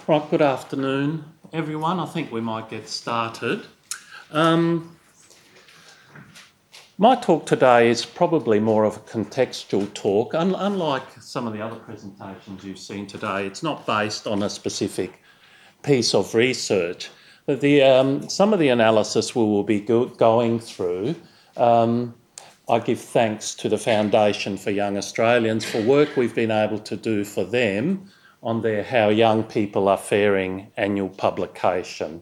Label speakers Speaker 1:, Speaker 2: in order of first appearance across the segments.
Speaker 1: Right, good afternoon, everyone. I think we might get started. My talk today is probably more of a contextual talk. Unlike some of the other presentations you've seen today, it's not based on a specific piece of research. But some of the analysis we will be going through, I give thanks to the Foundation for Young Australians for work we've been able to do for them on their How Young People Are Faring annual publication.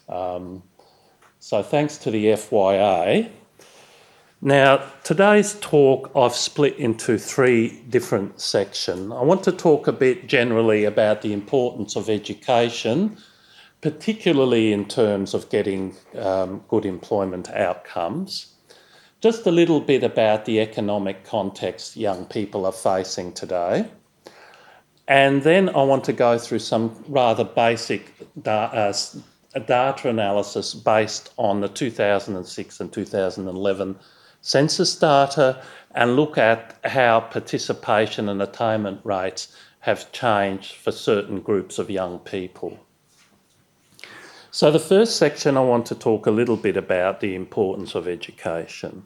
Speaker 1: So thanks to the FYA. Now, today's talk I've split into three different sections. I want to talk a bit generally about the importance of education, particularly in terms of getting good employment outcomes. Just a little bit about the economic context young people are facing today. And then I want to go through some rather basic data analysis based on the 2006 and 2011 census data and look at how participation and attainment rates have changed for certain groups of young people. So the first section I want to talk a little bit about the importance of education.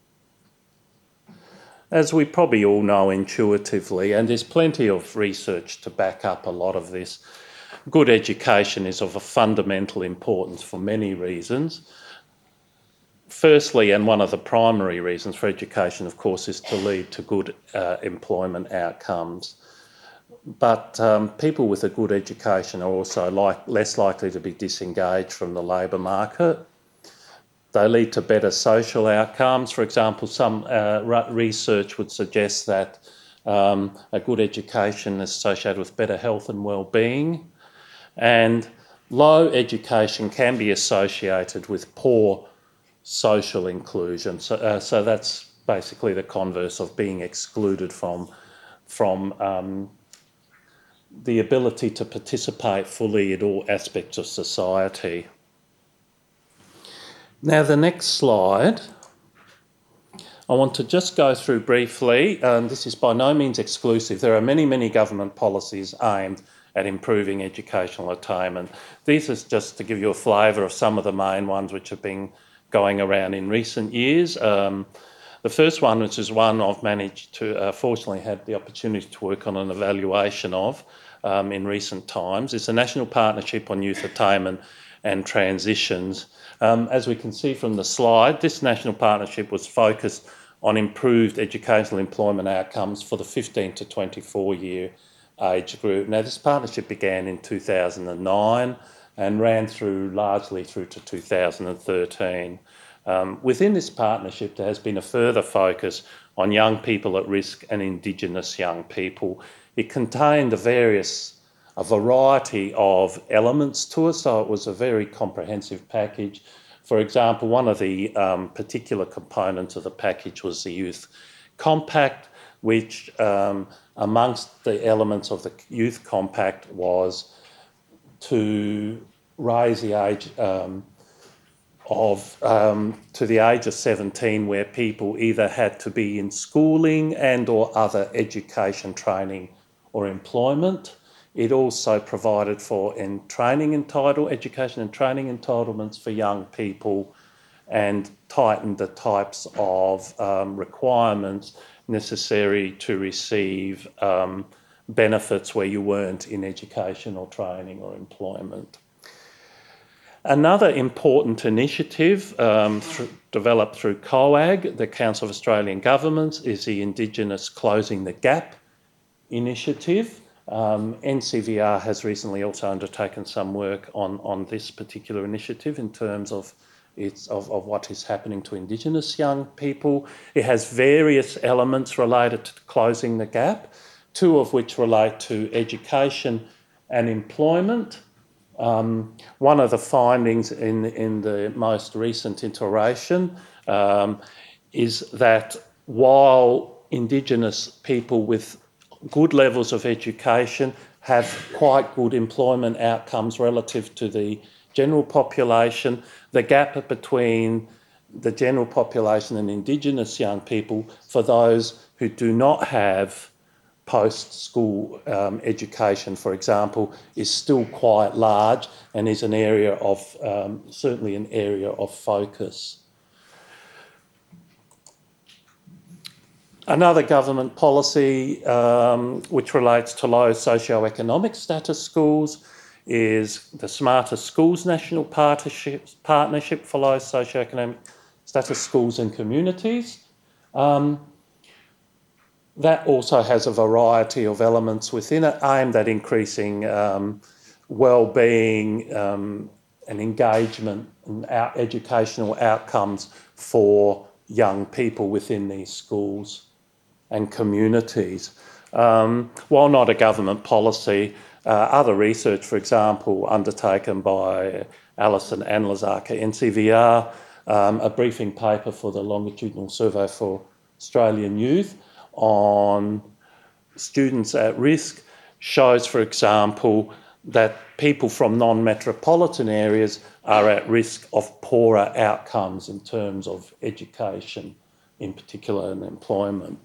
Speaker 1: As we probably all know intuitively, and there's plenty of research to back up a lot of this, good education is of a fundamental importance for many reasons. Firstly, and one of the primary reasons for education, of course, is to lead to good employment outcomes. But people with a good education are also less likely to be disengaged from the labour market. They lead to better social outcomes. For example, some research would suggest that a good education is associated with better health and well-being. And low education can be associated with poor social inclusion. So that's basically the converse of being excluded from the ability to participate fully in all aspects of society. Now, the next slide, I want to just go through briefly. This is by no means exclusive. There are many, many government policies aimed at improving educational attainment. These is just to give you a flavour of some of the main ones which have been going around in recent years. The first one, which is one I've managed to, fortunately had the opportunity to work on an evaluation of in recent times, is the National Partnership on Youth Attainment and Transitions. As we can see from the slide, this national partnership was focused on improved educational employment outcomes for the 15 to 24 year age group. Now, this partnership began in 2009 and ran largely through to 2013. Within this partnership, there has been a further focus on young people at risk and Indigenous young people. It contained a variety of elements to it, so it was a very comprehensive package. For example, one of the particular components of the package was the Youth Compact, which amongst the elements of the Youth Compact was to raise the age to the age of 17, where people either had to be in schooling and or other education, training or employment. It also provided for education and training entitlements for young people and tightened the types of requirements necessary to receive benefits where you weren't in education or training or employment. Another important initiative developed through COAG, the Council of Australian Governments, is the Indigenous Closing the Gap initiative. NCVR has recently also undertaken some work on this particular initiative in terms of what is happening to Indigenous young people. It has various elements related to closing the gap, two of which relate to education and employment. One of the findings in the most recent iteration is that while Indigenous people with good levels of education have quite good employment outcomes relative to the general population, the gap between the general population and Indigenous young people, for those who do not have post-school education, for example, is still quite large and is an area of, certainly an area of focus. Another government policy which relates to low socioeconomic status schools is the Smarter Schools National Partnership for Low Socioeconomic Status Schools and Communities. That also has a variety of elements within it aimed at increasing well-being and engagement and educational outcomes for young people within these schools and communities. While not a government policy, other research, for example, undertaken by Allison and Lazarka NCVR, a briefing paper for the Longitudinal Survey for Australian Youth on students at risk, shows, for example, that people from non-metropolitan areas are at risk of poorer outcomes in terms of education, in particular, and employment.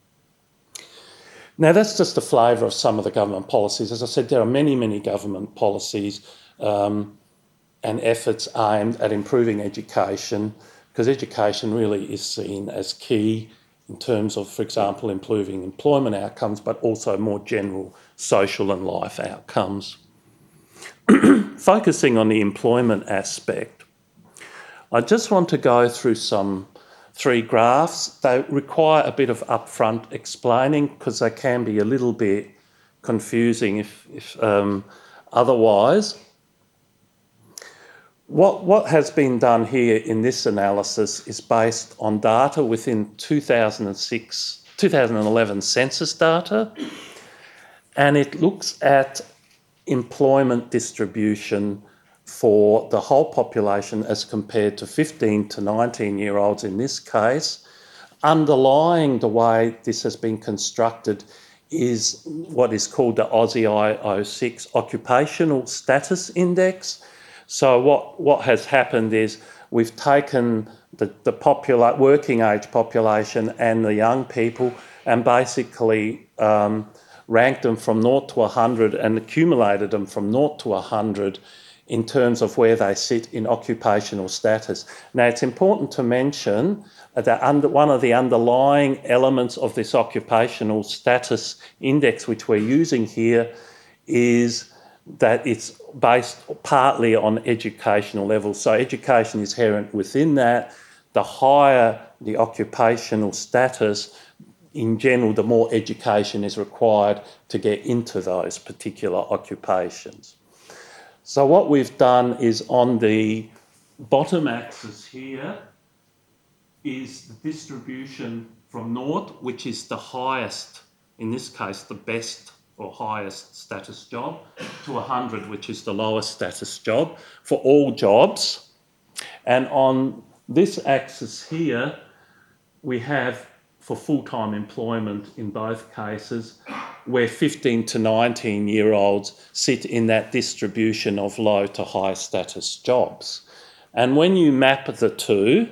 Speaker 1: Now, that's just a flavour of some of the government policies. As I said, there are many, many government policies and efforts aimed at improving education, because education really is seen as key in terms of, for example, improving employment outcomes, but also more general social and life outcomes. Focusing on the employment aspect, I just want to go through some 3 graphs. They require a bit of upfront explaining because they can be a little bit confusing if otherwise. What has been done here in this analysis is based on data within 2011 census data, and it looks at employment distribution for the whole population as compared to 15 to 19-year-olds in this case. Underlying the way this has been constructed is what is called the Aussie I06 Occupational Status Index. So what has happened is we've taken the working age population and the young people and basically ranked them from 0 to 100 and accumulated them from 0 to 100 in terms of where they sit in occupational status. Now, it's important to mention that one of the underlying elements of this occupational status index, which we're using here, is that it's based partly on educational levels. So education is inherent within that. The higher the occupational status, in general, the more education is required to get into those particular occupations. So what we've done is on the bottom axis here is the distribution from 0, which is the highest, in this case, the best or highest status job, to 100, which is the lowest status job, for all jobs. And on this axis here, we have for full-time employment in both cases, where 15 to 19-year-olds sit in that distribution of low to high status jobs. And when you map the two,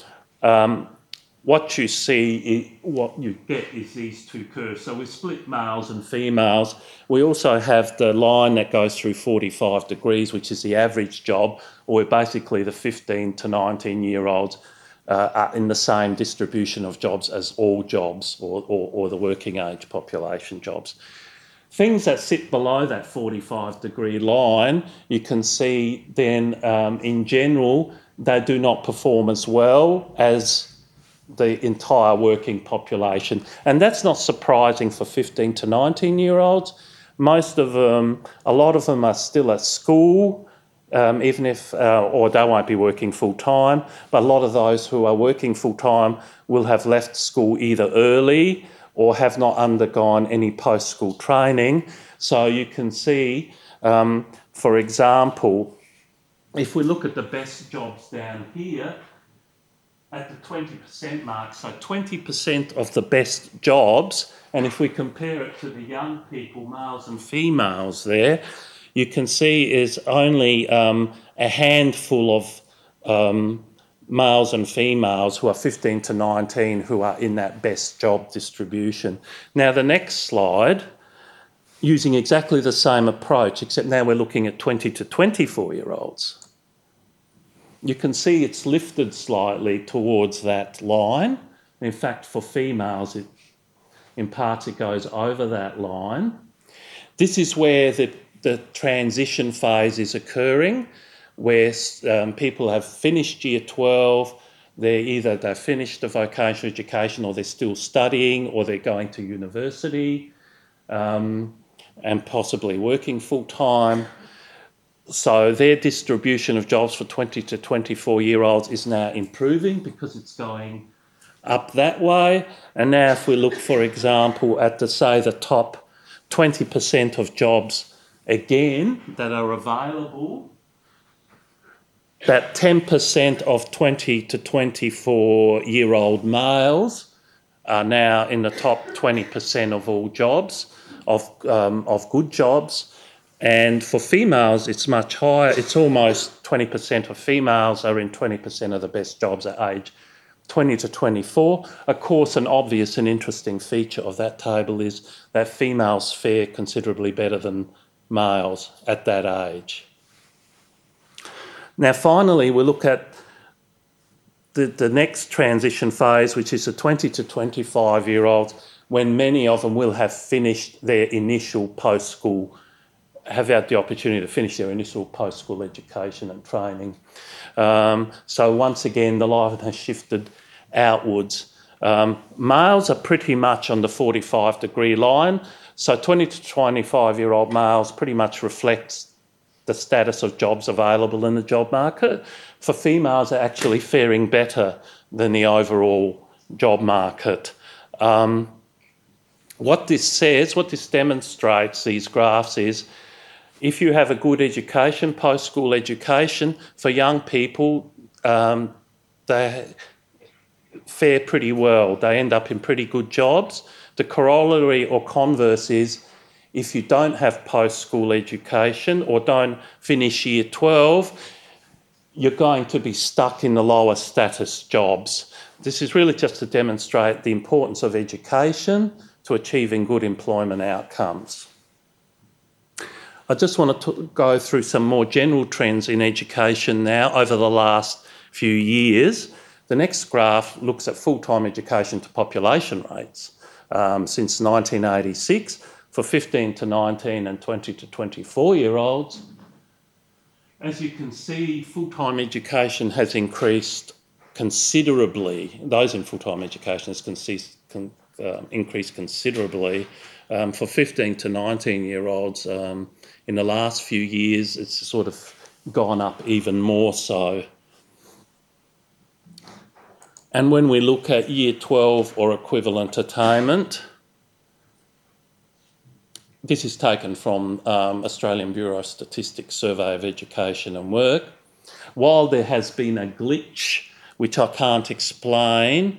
Speaker 1: what you see, what you get is these 2 curves. So we split males and females. We also have the line that goes through 45 degrees, which is the average job, or basically the 15 to 19-year-olds are in the same distribution of jobs as all jobs or the working age population jobs. Things that sit below that 45-degree line, you can see then in general, they do not perform as well as the entire working population. And that's not surprising for 15 to 19-year-olds. Most of them, a lot of them are still at school, even if, or they won't be working full-time, but a lot of those who are working full-time will have left school either early or have not undergone any post-school training. So you can see, for example, if we look at the best jobs down here, at the 20% mark, so 20% of the best jobs, and if we compare it to the young people, males and females there, you can see is only a handful of males and females who are 15 to 19 who are in that best job distribution. Now the next slide, using exactly the same approach, except now we're looking at 20 to 24-year-olds. You can see it's lifted slightly towards that line. In fact, for females, in parts it goes over that line. This is where the transition phase is occurring, where people have finished year 12, they've finished the vocational education, or they're still studying, or they're going to university, and possibly working full-time. So their distribution of jobs for 20 to 24-year-olds is now improving because it's going up that way. And now if we look, for example, at the top 20% of jobs, again, that are available, that 10% of 20 to 24-year-old males are now in the top 20% of all jobs, of good jobs. And for females, it's much higher. It's almost 20% of females are in 20% of the best jobs at age 20 to 24. Of course, an obvious and interesting feature of that table is that females fare considerably better than males at that age. Now, finally, we look at the next transition phase, which is the 20 to 25-year-olds, when many of them will have finished their initial post-school, have had the opportunity to finish their initial post-school education and training. So once again, the line has shifted outwards. Males are pretty much on the 45-degree line. So 20 to 25-year-old males pretty much reflects the status of jobs available in the job market. For females, are actually faring better than the overall job market. What this demonstrates, these graphs, is if you have a good education, post-school education, for young people, they fare pretty well. They end up in pretty good jobs. The corollary or converse is if you don't have post-school education or don't finish year 12, you're going to be stuck in the lower status jobs. This is really just to demonstrate the importance of education to achieving good employment outcomes. I just want to go through some more general trends in education now over the last few years. The next graph looks at full-time education to population rates since 1986 for 15 to 19 and 20 to 24-year-olds. As you can see, full-time education has increased considerably. Those in full-time education has increased considerably. For 15 to 19-year-olds, in the last few years, it's sort of gone up even more so. And when we look at year 12 or equivalent attainment, this is taken from Australian Bureau of Statistics Survey of Education and Work. While there has been a glitch, which I can't explain,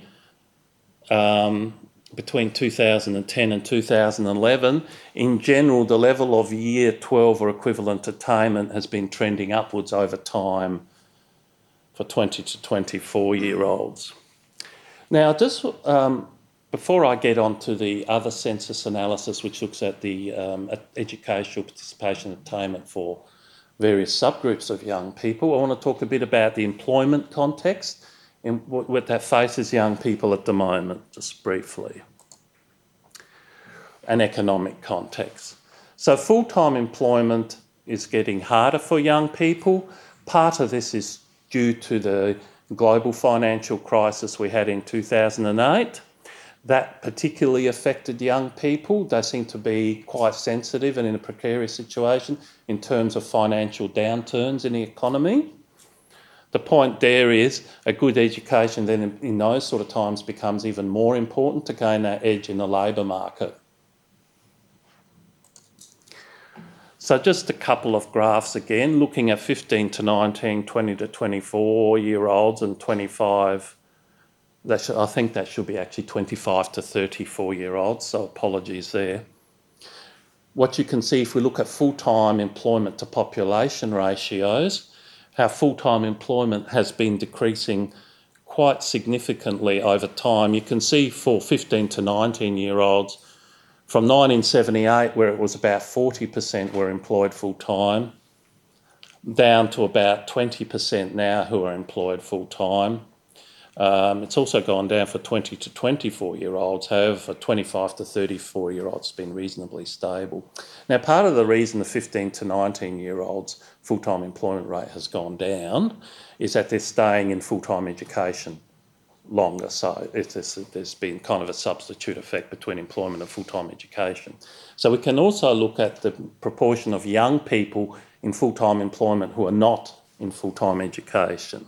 Speaker 1: between 2010 and 2011, in general, the level of year 12 or equivalent attainment has been trending upwards over time for 20 to 24-year-olds. Now, just before I get on to the other census analysis, which looks at the educational participation attainment for various subgroups of young people, I want to talk a bit about the employment context and what that faces young people at the moment, just briefly. An economic context. So full-time employment is getting harder for young people. Part of this is due to the global financial crisis we had in 2008. That particularly affected young people. They seem to be quite sensitive and in a precarious situation in terms of financial downturns in the economy. The point there is a good education then in those sort of times becomes even more important to gain that edge in the labour market. So just a couple of graphs again, looking at 15 to 19, 20 to 24-year-olds and 25, I think that should be actually 25 to 34-year-olds, so apologies there. What you can see if we look at full-time employment to population ratios, how full-time employment has been decreasing quite significantly over time. You can see for 15 to 19-year-olds, from 1978, where it was about 40% were employed full-time, down to about 20% now who are employed full-time. It's also gone down for 20 to 24-year-olds. However, for 25 to 34-year-olds, it's been reasonably stable. Now, part of the reason the 15 to 19-year-olds full-time employment rate has gone down is that they're staying in full-time education longer. So there's been kind of a substitute effect between employment and full-time education. So we can also look at the proportion of young people in full-time employment who are not in full-time education.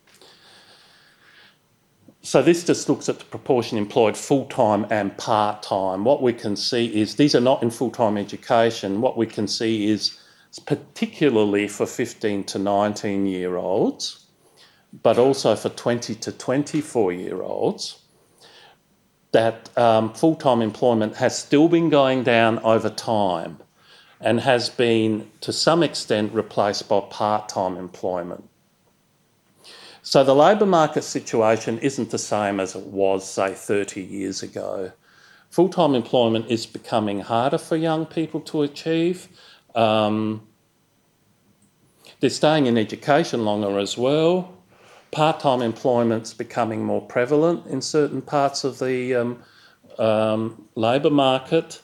Speaker 1: So this just looks at the proportion employed full-time and part-time. What we can see is these are not in full-time education. What we can see is particularly for 15 to 19-year-olds, but also for 20 to 24-year-olds, that full-time employment has still been going down over time and has been to some extent replaced by part-time employment. So the labour market situation isn't the same as it was, say, 30 years ago. Full-time employment is becoming harder for young people to achieve. They're staying in education longer as well. Part-time employment's becoming more prevalent in certain parts of the labour market.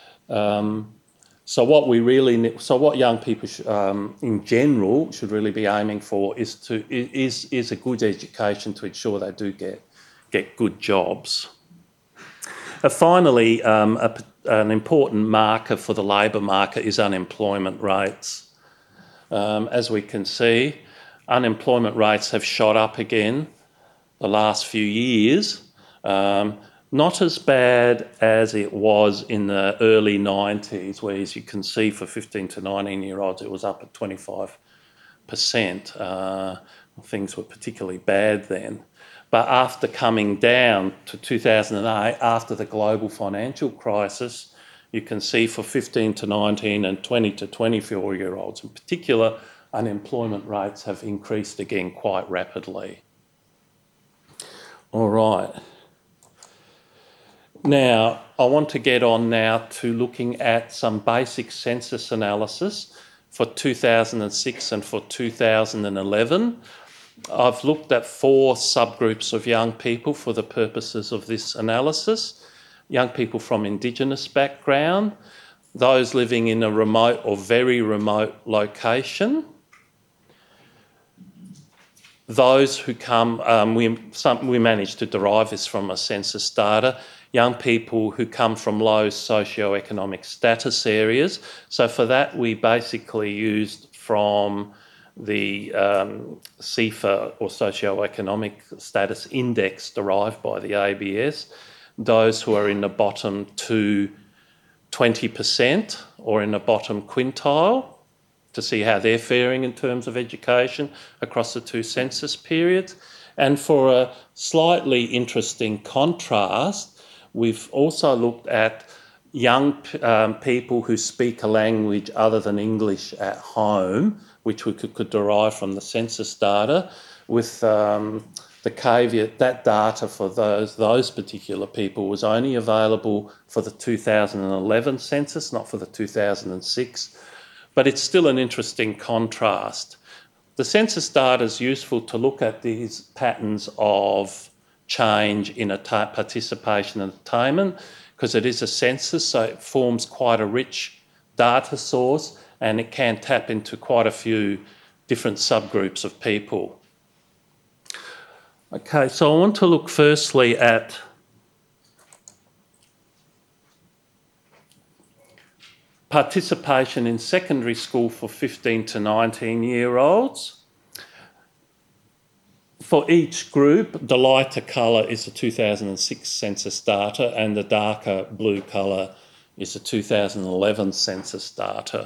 Speaker 1: So what young people in general should really be aiming for is a good education to ensure they do get good jobs. Finally, an important marker for the labour market is unemployment rates. As we can see, unemployment rates have shot up again the last few years. Not as bad as it was in the early 90s, where, as you can see, for 15 to 19-year-olds, it was up at 25%. Things were particularly bad then. But after coming down to 2008, after the global financial crisis, you can see for 15 to 19 and 20 to 24-year-olds in particular, unemployment rates have increased again quite rapidly. All right. Now, I want to get on now to looking at some basic census analysis for 2006 and for 2011. I've looked at 4 subgroups of young people for the purposes of this analysis. Young people from Indigenous background, those living in a remote or very remote location, those who come, we managed to derive this from a census data, young people who come from low socioeconomic status areas. So for that, we basically used from the CEFA or socioeconomic status index derived by the ABS, those who are in the bottom to 20% or in the bottom quintile, to see how they're faring in terms of education across the 2 census periods. And for a slightly interesting contrast, we've also looked at young people who speak a language other than English at home, which we could derive from the census data, with the caveat that data for those particular people was only available for the 2011 census, not for the 2006. But it's still an interesting contrast. The census data is useful to look at these patterns of change in participation and attainment, because it is a census, so it forms quite a rich data source and it can tap into quite a few different subgroups of people. Okay, so I want to look firstly at participation in secondary school for 15 to 19-year-olds. For each group, the lighter colour is the 2006 census data and the darker blue colour is the 2011 census data.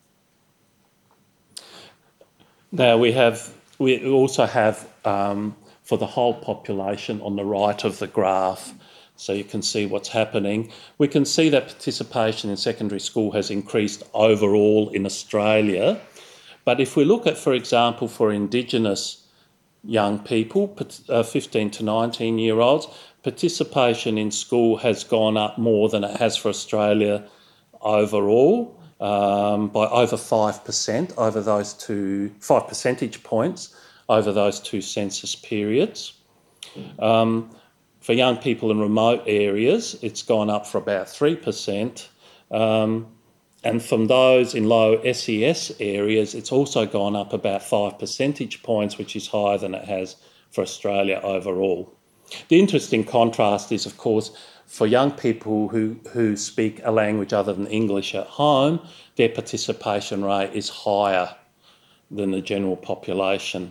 Speaker 1: Now we also have for the whole population on the right of the graph, so you can see what's happening. We can see that participation in secondary school has increased overall in Australia, But if we look at, for example, for Indigenous young people, 15 to 19-year-olds, participation in school has gone up more than it has for Australia overall, by over 5% over those 5 percentage points over those 2 census periods. For young people in remote areas, it's gone up for about 3%. And from those in low SES areas, it's also gone up about 5 percentage points, which is higher than it has for Australia overall. The interesting contrast is, of course, for young people who speak a language other than English at home, their participation rate is higher than the general population.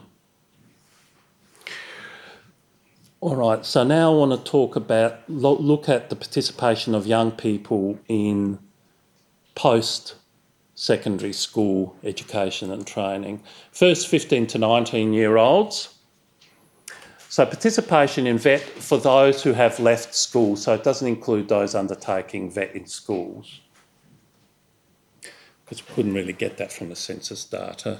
Speaker 1: All right, so now I want to talk about, look at the participation of young people in post-secondary school education and training. First, 15 to 19-year-olds. So participation in VET for those who have left school, so it doesn't include those undertaking VET in schools, because we couldn't really get that from the census data.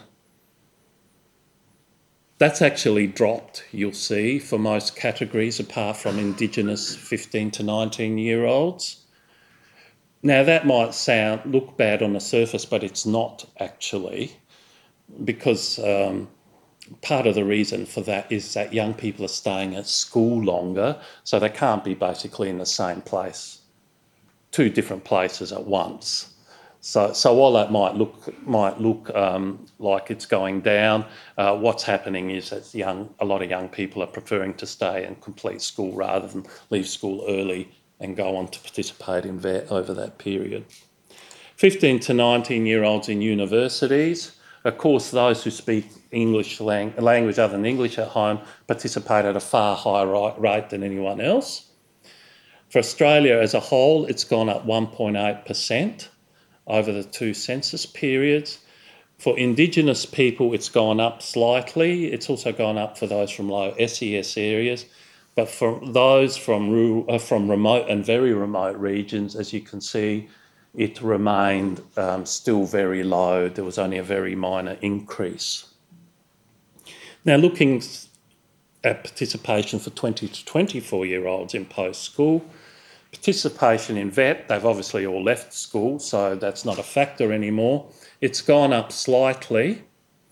Speaker 1: That's actually dropped, you'll see, for most categories apart from Indigenous 15 to 19-year-olds. Now that might look bad on the surface, but it's not actually, because part of the reason for that is that young people are staying at school longer, so they can't be basically in the same place, 2 different places at once. So while that might look like it's going down, what's happening is that a lot of young people are preferring to stay and complete school rather than leave school early and go on to participate in VET over that period. 15 to 19-year-olds in universities. Of course, those who speak English language other than English at home participate at a far higher rate than anyone else. For Australia as a whole, it's gone up 1.8% over the 2 census periods. For Indigenous people, it's gone up slightly. It's also gone up for those from low SES areas. But for those from remote and very remote regions, as you can see, it remained still very low. There was only a very minor increase. Now, looking at participation for 20 to 24-year-olds in post-school, participation in VET, they've obviously all left school, so that's not a factor anymore. It's gone up slightly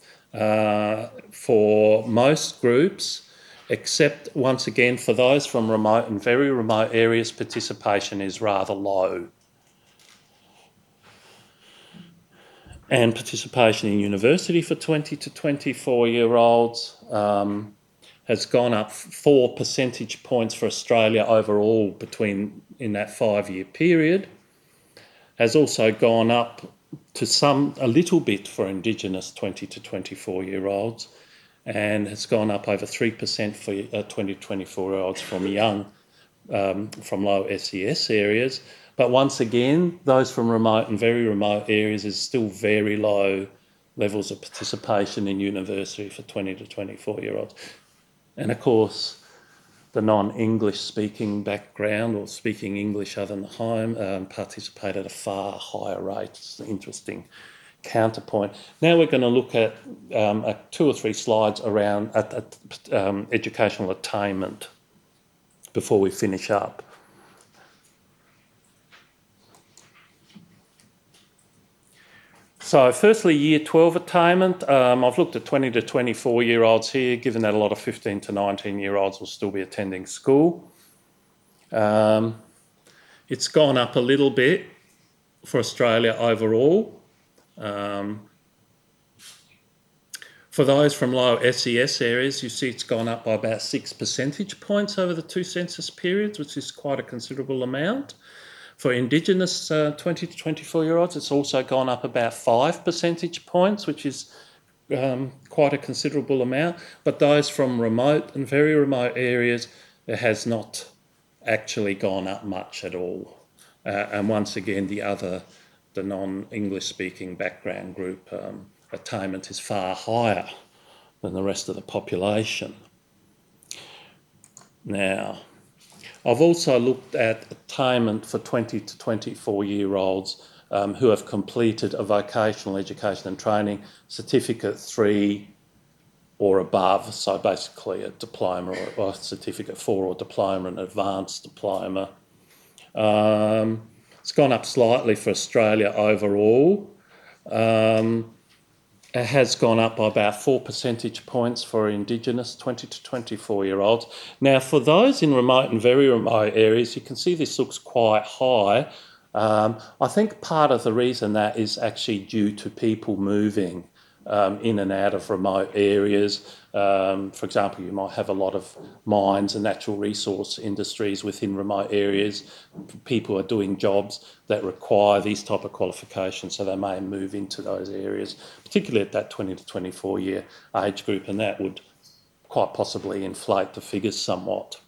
Speaker 1: for most groups, except once again for those from remote and very remote areas, participation is rather low. And participation in university for 20 to 24-year-olds has gone up 4 percentage points for Australia overall in that 5-year period. Has also gone up to a little bit for Indigenous 20 to 24-year-olds, and has gone up over 3% for 20 to 24-year-olds from low SES areas. But once again, those from remote and very remote areas is still very low levels of participation in university for 20 to 24-year-olds. And of course, the non-English speaking background or speaking English other than home participate at a far higher rate. It's an interesting counterpoint. Now we're going to look at 2 or 3 slides around educational attainment before we finish up. So firstly, Year 12 attainment. I've looked at 20 to 24-year-olds here, given that a lot of 15 to 19-year-olds will still be attending school. It's gone up a little bit for Australia overall. For those from low SES areas, you see it's gone up by about 6 percentage points over the 2 census periods, which is quite a considerable amount. For Indigenous 20 to 24-year-olds, it's also gone up about 5 percentage points, which is quite a considerable amount. But those from remote and very remote areas, it has not actually gone up much at all. And once again, the non-English speaking background group attainment is far higher than the rest of the population. Now, I've also looked at attainment for 20 to 24-year-olds who have completed a vocational education and training certificate 3 or above, so basically a diploma or a certificate 4 or diploma, an advanced diploma. It's gone up slightly for Australia overall. It has gone up by about 4 percentage points for Indigenous 20 to 24-year-olds. Now, for those in remote and very remote areas, you can see this looks quite high. I think part of the reason that is actually due to people moving in and out of remote areas. For example, you might have a lot of mines and natural resource industries within remote areas. People are doing jobs that require these type of qualifications, so they may move into those areas, particularly at that 20 to 24-year age group, and that would quite possibly inflate the figures somewhat.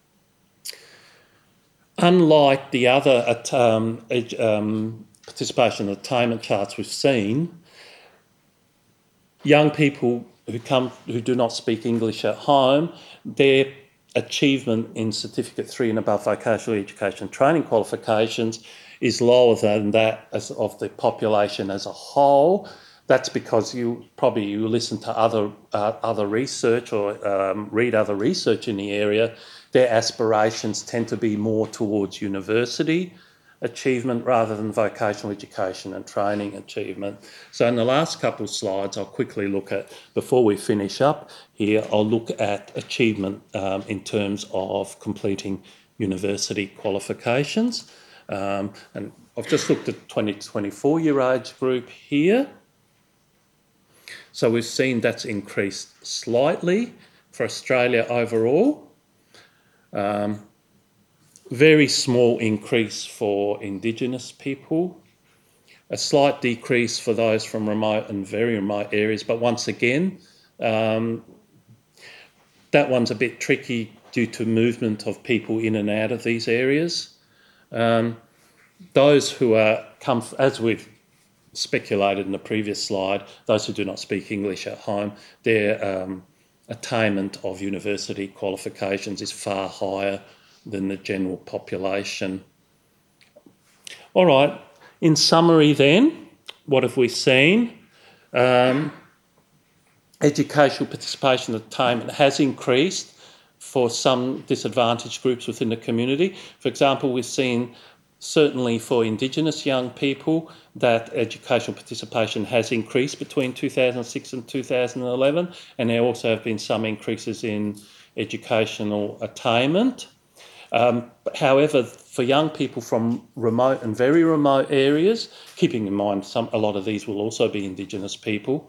Speaker 1: Unlike the other participation attainment charts we've seen, young people who do not speak English at home, their achievement in Certificate 3 and above vocational education training qualifications is lower than that of the population as a whole. That's because you listen to other research or read other research in the area. Their aspirations tend to be more towards university achievement rather than vocational education and training achievement. So in the last couple of slides, I'll quickly look at, before we finish up here, I'll look at achievement in terms of completing university qualifications. And I've just looked at 20 to 24-year age group here. So we've seen that's increased slightly for Australia overall. Very small increase for Indigenous people, a slight decrease for those from remote and very remote areas, but once again, that one's a bit tricky due to movement of people in and out of these areas. Those who as we've speculated in the previous slide, those who do not speak English at home, their attainment of university qualifications is far higher than the general population. All right, in summary then, what have we seen? Educational participation and attainment has increased for some disadvantaged groups within the community. For example, we've seen certainly for Indigenous young people that educational participation has increased between 2006 and 2011, and there also have been some increases in educational attainment. However, for young people from remote and very remote areas, keeping in mind a lot of these will also be Indigenous people,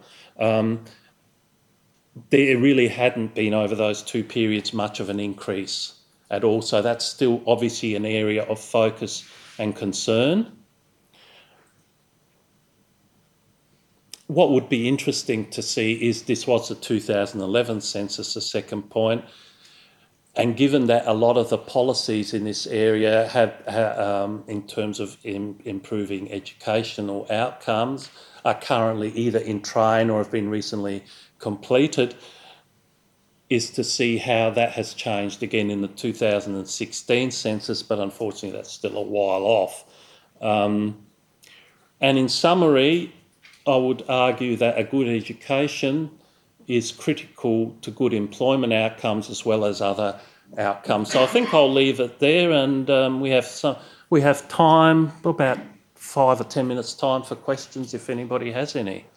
Speaker 1: there really hadn't been over those two periods much of an increase at all. So that's still obviously an area of focus and concern. What would be interesting to see is this was the 2011 census, the second point. And given that a lot of the policies in this area have in terms of improving educational outcomes, are currently either in train or have been recently completed, is to see how that has changed again in the 2016 census, but unfortunately that's still a while off. And in summary, I would argue that a good education is critical to good employment outcomes as well as other outcomes. So I think I'll leave it there, and we have time, about 5 or 10 minutes time for questions if anybody has any.